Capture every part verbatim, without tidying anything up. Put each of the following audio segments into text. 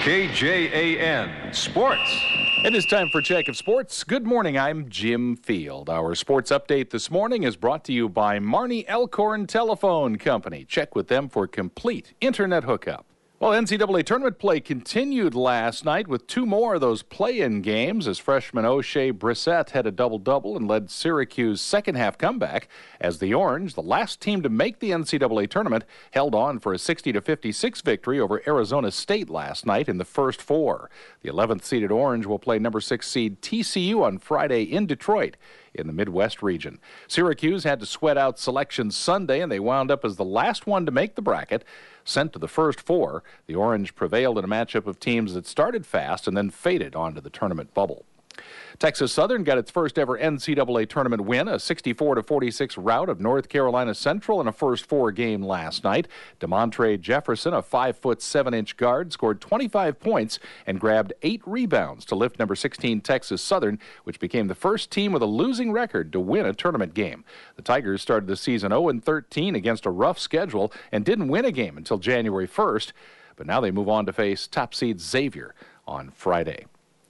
K J A N Sports. It is time for Check of Sports. Good morning, I'm Jim Field. Our sports update this morning is brought to you by Marnie Elkhorn Telephone Company. Check with them for complete internet hookup. Well, N C double A tournament play continued last night with two more of those play-in games as freshman O'Shea Brissett had a double-double and led Syracuse's second-half comeback as the Orange, the last team to make the N C double A tournament, held on for a sixty to fifty-six victory over Arizona State last night in the first four. The eleventh-seeded Orange will play number six seed T C U on Friday in Detroit in the Midwest region. Syracuse had to sweat out selection Sunday, and they wound up as the last one to make the bracket. Sent to the first four, the Orange prevailed in a matchup of teams that started fast and then faded onto the tournament bubble. Texas Southern got its first ever N C double A tournament win, a sixty-four to forty-six rout of North Carolina Central in a first four game last night. DeMontre Jefferson, a five foot seven inch guard, scored twenty-five points and grabbed eight rebounds to lift number sixteen Texas Southern, which became the first team with a losing record to win a tournament game. The Tigers started the season oh and thirteen against a rough schedule and didn't win a game until January first, but now they move on to face top seed Xavier on Friday.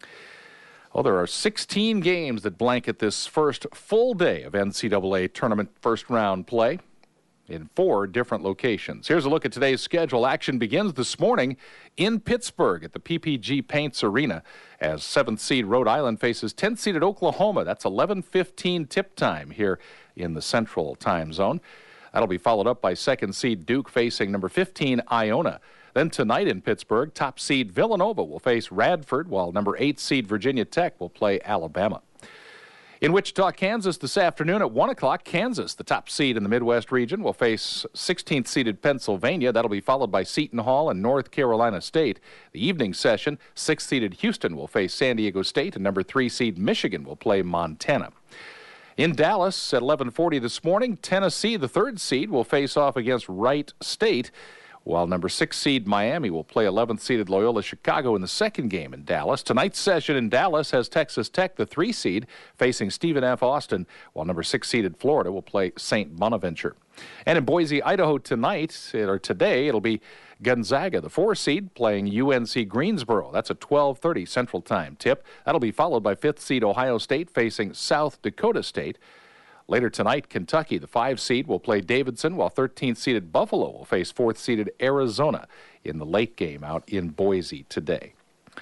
Well, there are sixteen games that blanket this first full day of N C double A tournament first-round play in four different locations. Here's a look at today's schedule. Action begins this morning in Pittsburgh at the P P G Paints Arena as seventh seed Rhode Island faces tenth seeded Oklahoma. That's eleven fifteen tip time here in the Central Time Zone. That'll be followed up by second seed Duke facing number fifteen Iona. Then tonight in Pittsburgh, top seed Villanova will face Radford, while number eight seed Virginia Tech will play Alabama. In Wichita, Kansas this afternoon at one o'clock, Kansas, the top seed in the Midwest region, will face sixteenth seeded Pennsylvania. That'll be followed by Seton Hall and North Carolina State. The evening session, sixth seeded Houston will face San Diego State, and number three seed Michigan will play Montana. In Dallas at eleven forty this morning, Tennessee, the third seed, will face off against Wright State, while number six seed Miami will play eleventh seeded Loyola Chicago in the second game in Dallas. Tonight's session in Dallas has Texas Tech, the three seed, facing Stephen F. Austin, while number six seeded Florida will play Saint Bonaventure. And in Boise, Idaho tonight, or today, it'll be Gonzaga, the four seed, playing U N C Greensboro. That's a twelve thirty Central Time tip. That'll be followed by fifth seed Ohio State facing South Dakota State. Later tonight, Kentucky, the five seed, will play Davidson, while thirteenth seeded Buffalo will face fourth seeded Arizona in the late game out in Boise today.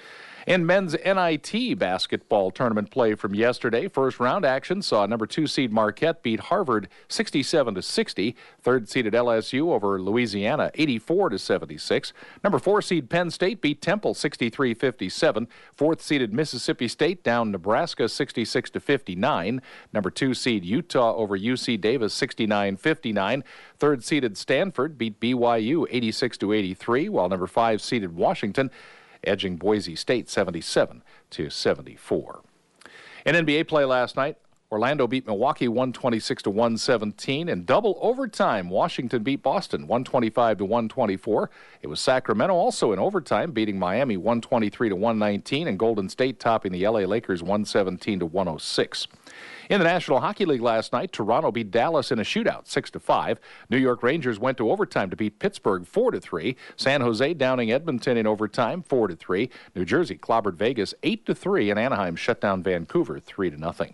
In men's N I T basketball tournament play from yesterday, first round action saw number two seed Marquette beat Harvard sixty-seven to sixty. Third seeded L S U over Louisiana eighty-four to seventy-six. Number four seed Penn State beat Temple sixty-three fifty-seven. Fourth seeded Mississippi State down Nebraska sixty-six to fifty-nine. Number two seed Utah over U C Davis sixty-nine fifty-nine. Third seeded Stanford beat B Y U eighty-six to eighty-three, while number five seeded Washington edging Boise State seventy-seven to seventy-four. In N B A play last night, Orlando beat Milwaukee one twenty-six to one seventeen. In double overtime, Washington beat Boston one twenty-five to one twenty-four. It was Sacramento also in overtime beating Miami one twenty-three to one nineteen, and Golden State topping the L A Lakers one seventeen to one oh six. In the National Hockey League last night, Toronto beat Dallas in a shootout six to five. New York Rangers went to overtime to beat Pittsburgh four to three. San Jose downing Edmonton in overtime four to three. New Jersey clobbered Vegas eight to three, and Anaheim shut down Vancouver three to nothing.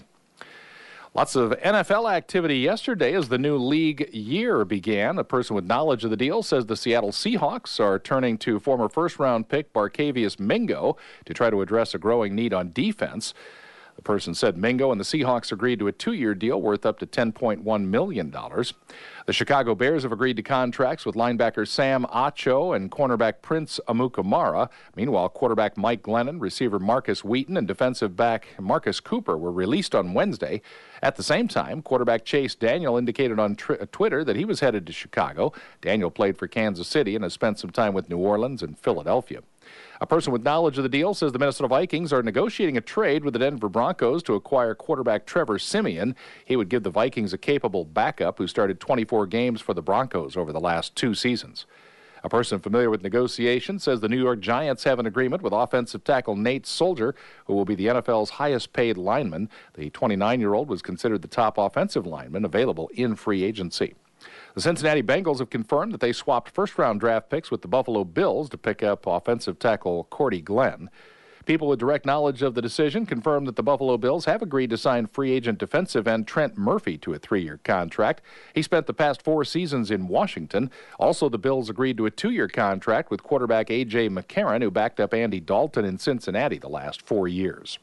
Lots of N F L activity yesterday as the new league year began. A person with knowledge of the deal says the Seattle Seahawks are turning to former first-round pick Barkevious Mingo to try to address a growing need on defense. The person said Mingo and the Seahawks agreed to a two-year deal worth up to ten point one million dollars. The Chicago Bears have agreed to contracts with linebacker Sam Acho and cornerback Prince Amukamara. Meanwhile, quarterback Mike Glennon, receiver Marcus Wheaton, and defensive back Marcus Cooper were released on Wednesday. At the same time, quarterback Chase Daniel indicated on tr- Twitter that he was headed to Chicago. Daniel played for Kansas City and has spent some time with New Orleans and Philadelphia. A person with knowledge of the deal says the Minnesota Vikings are negotiating a trade with the Denver Broncos to acquire quarterback Trevor Siemian. He would give the Vikings a capable backup who started twenty-four games for the Broncos over the last two seasons. A person familiar with negotiations says the New York Giants have an agreement with offensive tackle Nate Soldier, who will be the N F L's highest-paid lineman. The twenty-nine-year-old was considered the top offensive lineman available in free agency. The Cincinnati Bengals have confirmed that they swapped first-round draft picks with the Buffalo Bills to pick up offensive tackle Cordy Glenn. People with direct knowledge of the decision confirmed that the Buffalo Bills have agreed to sign free agent defensive end Trent Murphy to a three-year contract. He spent the past four seasons in Washington. Also, the Bills agreed to a two-year contract with quarterback A J. McCarron, who backed up Andy Dalton in Cincinnati the last four years.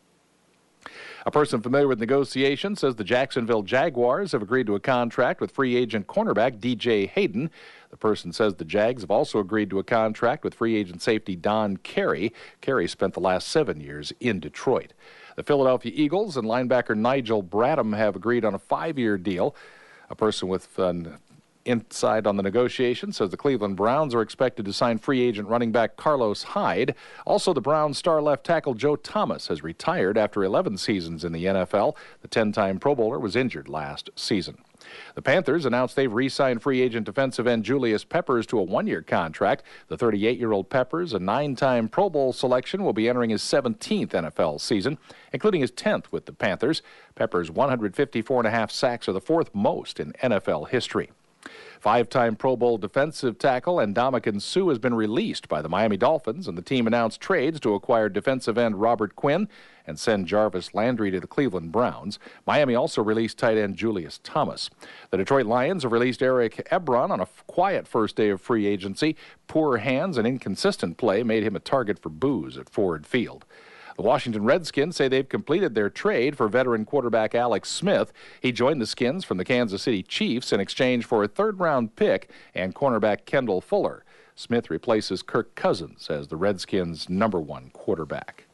A person familiar with negotiations says the Jacksonville Jaguars have agreed to a contract with free agent cornerback D J Hayden. The person says the Jags have also agreed to a contract with free agent safety Don Carey. Carey spent the last seven years in Detroit. The Philadelphia Eagles and linebacker Nigel Bradham have agreed on a five-year deal. A person with an inside on the negotiation says the Cleveland Browns are expected to sign free agent running back Carlos Hyde. Also, the Browns star left tackle Joe Thomas has retired after eleven seasons in the N F L. The ten-time Pro Bowler was injured last season. The Panthers announced they've re-signed free agent defensive end Julius Peppers to a one-year contract. The thirty-eight-year-old Peppers, a nine-time Pro Bowl selection, will be entering his seventeenth N F L season, including his tenth with the Panthers. Peppers' one hundred fifty-four and a half sacks are the fourth most in N F L history. Five-time Pro Bowl defensive tackle Ndamukong Suh has been released by the Miami Dolphins, and the team announced trades to acquire defensive end Robert Quinn and send Jarvis Landry to the Cleveland Browns. Miami also released tight end Julius Thomas. The Detroit Lions have released Eric Ebron on a quiet first day of free agency. Poor hands and inconsistent play made him a target for boos at Ford Field. The Washington Redskins say they've completed their trade for veteran quarterback Alex Smith. He joined the Skins from the Kansas City Chiefs in exchange for a third-round pick and cornerback Kendall Fuller. Smith replaces Kirk Cousins as the Redskins' number one quarterback.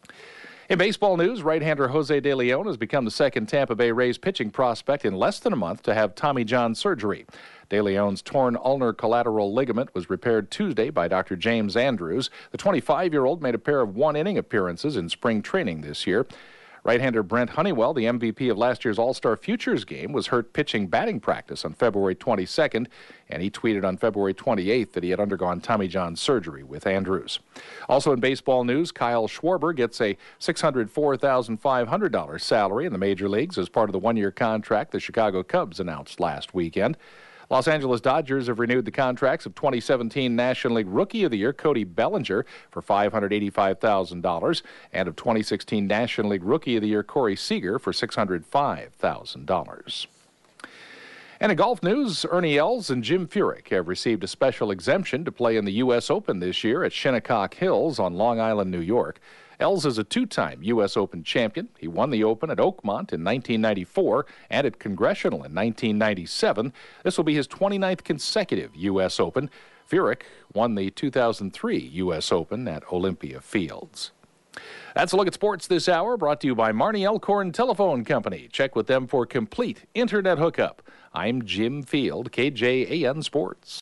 In baseball news, right-hander Jose De Leon has become the second Tampa Bay Rays pitching prospect in less than a month to have Tommy John surgery. De Leon's torn ulnar collateral ligament was repaired Tuesday by Doctor James Andrews. The twenty-five-year-old made a pair of one-inning appearances in spring training this year. Right-hander Brent Honeywell, the M V P of last year's All-Star Futures game, was hurt pitching batting practice on February twenty-second, and he tweeted on February twenty-eighth that he had undergone Tommy John surgery with Andrews. Also in baseball news, Kyle Schwarber gets a six hundred four thousand five hundred dollars salary in the major leagues as part of the one-year contract the Chicago Cubs announced last weekend. Los Angeles Dodgers have renewed the contracts of twenty seventeen National League Rookie of the Year Cody Bellinger for five hundred eighty-five thousand dollars and of twenty sixteen National League Rookie of the Year Corey Seager for six hundred five thousand dollars. And in golf news, Ernie Els and Jim Furyk have received a special exemption to play in the U S Open this year at Shinnecock Hills on Long Island, New York. Els is a two-time U S Open champion. He won the Open at Oakmont in nineteen ninety-four and at Congressional in nineteen ninety-seven. This will be his twenty-ninth consecutive U S Open. Furyk won the two thousand three U S Open at Olympia Fields. That's a look at sports this hour, brought to you by Marnie Elkhorn Telephone Company. Check with them for complete internet hookup. I'm Jim Field, K J A N Sports.